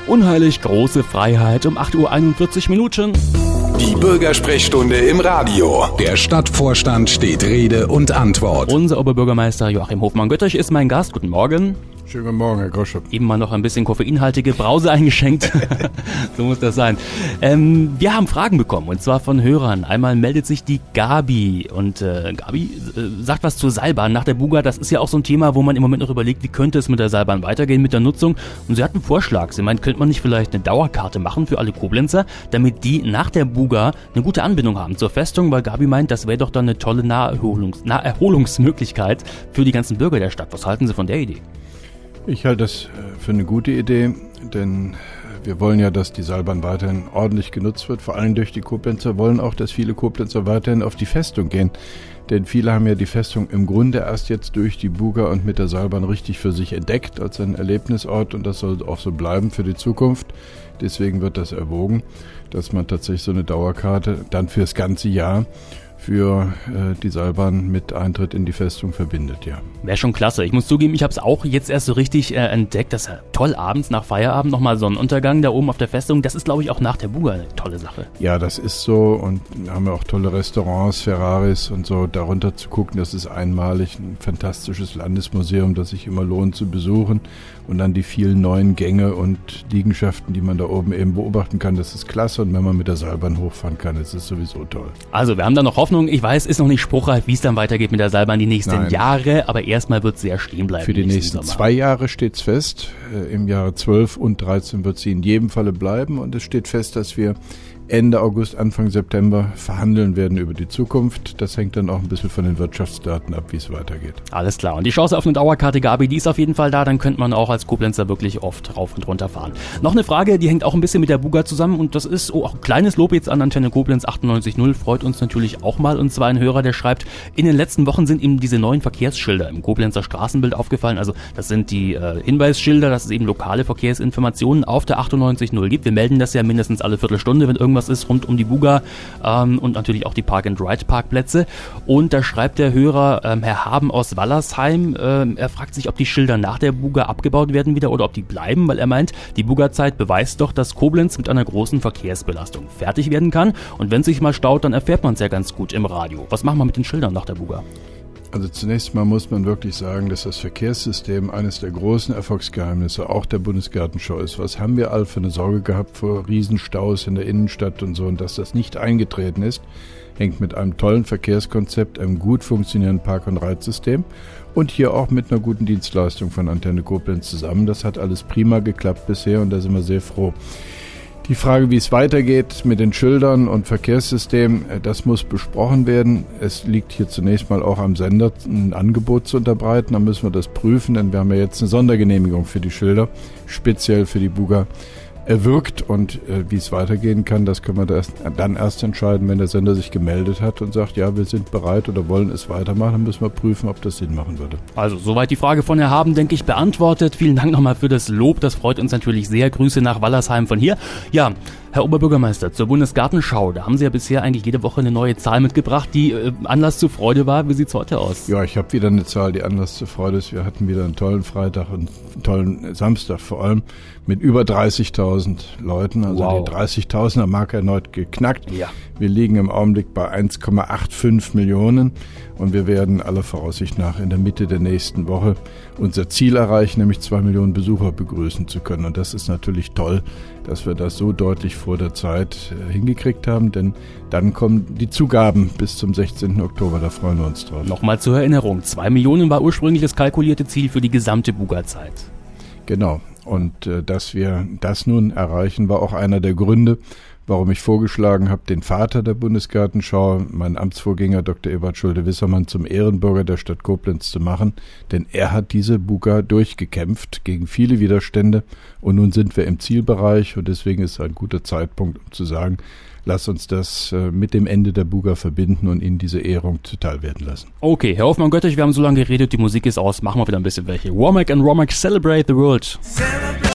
Unheilig große Freiheit um 8:41 Uhr. Die Bürgersprechstunde im Radio. Der Stadtvorstand steht Rede und Antwort. Unser Oberbürgermeister Joachim Hofmann-Götterich ist mein Gast. Guten Morgen. Schönen guten Morgen, Herr Groschup. Eben mal noch ein bisschen koffeinhaltige Brause eingeschenkt. So muss das sein. Wir haben Fragen bekommen, und zwar von Hörern. Einmal meldet sich die Gabi. Und Gabi sagt was zur Seilbahn nach der Buga. Das ist ja auch so ein Thema, wo man im Moment noch überlegt, wie könnte es mit der Seilbahn weitergehen, mit der Nutzung. Und sie hat einen Vorschlag. Sie meint, könnte man nicht vielleicht eine Dauerkarte machen für alle Koblenzer, damit die nach der Buga eine gute Anbindung haben zur Festung, weil Gabi meint, das wäre doch dann eine tolle Naherholungsmöglichkeit für die ganzen Bürger der Stadt. Was halten Sie von der Idee? Ich halte das für eine gute Idee, denn wir wollen ja, dass die Seilbahn weiterhin ordentlich genutzt wird. Vor allem durch die Koblenzer wollen auch, dass viele Koblenzer weiterhin auf die Festung gehen. Denn viele haben ja die Festung im Grunde erst jetzt durch die Buga und mit der Seilbahn richtig für sich entdeckt als ein Erlebnisort, und das soll auch so bleiben für die Zukunft. Deswegen wird das erwogen, dass man tatsächlich so eine Dauerkarte dann fürs ganze Jahr für die Seilbahn mit Eintritt in die Festung verbindet, ja. Wäre schon klasse. Ich muss zugeben, ich habe es auch jetzt erst so richtig entdeckt. Das ist ja toll, abends nach Feierabend nochmal Sonnenuntergang da oben auf der Festung. Das ist, glaube ich, auch nach der Buga eine tolle Sache. Ja, das ist so, und wir haben ja auch tolle Restaurants, Ferraris und so. Darunter zu gucken, das ist einmalig, ein fantastisches Landesmuseum, das sich immer lohnt zu besuchen. Und dann die vielen neuen Gänge und Liegenschaften, die man da oben eben beobachten kann, das ist klasse. Und wenn man mit der Seilbahn hochfahren kann, das ist sowieso toll. Also, wir haben da noch Hoffnung. Ich weiß, ist noch nicht spruchreif, wie es dann weitergeht mit der Seilbahn die nächsten Jahre, aber erstmal wird sie ja stehen bleiben. Für die nächsten 2 Jahre steht es fest. Im Jahre 12 und 13 wird sie in jedem Falle bleiben, und es steht fest, dass wir Ende August, Anfang September verhandeln werden über die Zukunft. Das hängt dann auch ein bisschen von den Wirtschaftsdaten ab, wie es weitergeht. Alles klar. Und die Chance auf eine Dauerkarte, Gabi, die ist auf jeden Fall da. Dann könnte man auch als Koblenzer wirklich oft rauf und runter fahren. Noch eine Frage, die hängt auch ein bisschen mit der Buga zusammen, und das ist auch ein kleines Lob jetzt an Antenne Koblenz 98.0. Freut uns natürlich auch mal. Und zwar ein Hörer, der schreibt, in den letzten Wochen sind ihm diese neuen Verkehrsschilder im Koblenzer Straßenbild aufgefallen. Also das sind die Hinweisschilder, dass es eben lokale Verkehrsinformationen auf der 98.0 gibt. Wir melden das ja mindestens alle Viertelstunde, wenn irgendwas ist rund um die Buga, und natürlich auch die Park-and-Ride-Parkplätze. Und da schreibt der Hörer, Herr Haben aus Wallersheim, er fragt sich, ob die Schilder nach der Buga abgebaut werden wieder oder ob die bleiben, weil er meint, die Buga-Zeit beweist doch, dass Koblenz mit einer großen Verkehrsbelastung fertig werden kann, und wenn es sich mal staut, dann erfährt man es ja ganz gut im Radio. Was machen wir mit den Schildern nach der Buga? Also zunächst mal muss man wirklich sagen, dass das Verkehrssystem eines der großen Erfolgsgeheimnisse auch der Bundesgartenschau ist. Was haben wir all für eine Sorge gehabt vor Riesenstaus in der Innenstadt und so, und dass das nicht eingetreten ist, hängt mit einem tollen Verkehrskonzept, einem gut funktionierenden Park- und Reitsystem und hier auch mit einer guten Dienstleistung von Antenne Koblenz zusammen. Das hat alles prima geklappt bisher, und da sind wir sehr froh. Die Frage, wie es weitergeht mit den Schildern und Verkehrssystem, das muss besprochen werden. Es liegt hier zunächst mal auch am Sender, ein Angebot zu unterbreiten. Dann müssen wir das prüfen, denn wir haben ja jetzt eine Sondergenehmigung für die Schilder, speziell für die Buga erwirkt. Und wie es weitergehen kann, das können wir dann erst entscheiden, wenn der Sender sich gemeldet hat und sagt, ja, wir sind bereit oder wollen es weitermachen. Dann müssen wir prüfen, ob das Sinn machen würde. Also soweit die Frage von Herrn Haben, denke ich, beantwortet. Vielen Dank nochmal für das Lob. Das freut uns natürlich sehr. Grüße nach Wallersheim von hier. Ja, Herr Oberbürgermeister, zur Bundesgartenschau, da haben Sie ja bisher eigentlich jede Woche eine neue Zahl mitgebracht, die Anlass zur Freude war. Wie sieht es heute aus? Ja, ich habe wieder eine Zahl, die Anlass zur Freude ist. Wir hatten wieder einen tollen Freitag und einen tollen Samstag vor allem mit über 30.000 Leuten. Also wow. Die 30.000er Marke erneut geknackt. Ja. Wir liegen im Augenblick bei 1,85 Millionen, und wir werden aller Voraussicht nach in der Mitte der nächsten Woche unser Ziel erreichen, nämlich 2 Millionen Besucher begrüßen zu können. Und das ist natürlich toll, dass wir das so deutlich vor der Zeit hingekriegt haben, denn dann kommen die Zugaben bis zum 16. Oktober, da freuen wir uns drauf. Nochmal zur Erinnerung, 2 Millionen war ursprünglich das kalkulierte Ziel für die gesamte Buga-Zeit. Genau, und dass wir das nun erreichen, war auch einer der Gründe, warum ich vorgeschlagen habe, den Vater der Bundesgartenschau, meinen Amtsvorgänger Dr. Ewald Schulte-Wissermann, zum Ehrenbürger der Stadt Koblenz zu machen, denn er hat diese Buga durchgekämpft gegen viele Widerstände, und nun sind wir im Zielbereich, und deswegen ist es ein guter Zeitpunkt, um zu sagen, lass uns das mit dem Ende der Buga verbinden und ihnen diese Ehrung zuteil werden lassen. Okay, Herr Hofmann-Götterich, wir haben so lange geredet, die Musik ist aus, machen wir wieder ein bisschen welche. Womack and Womack, Celebrate the World.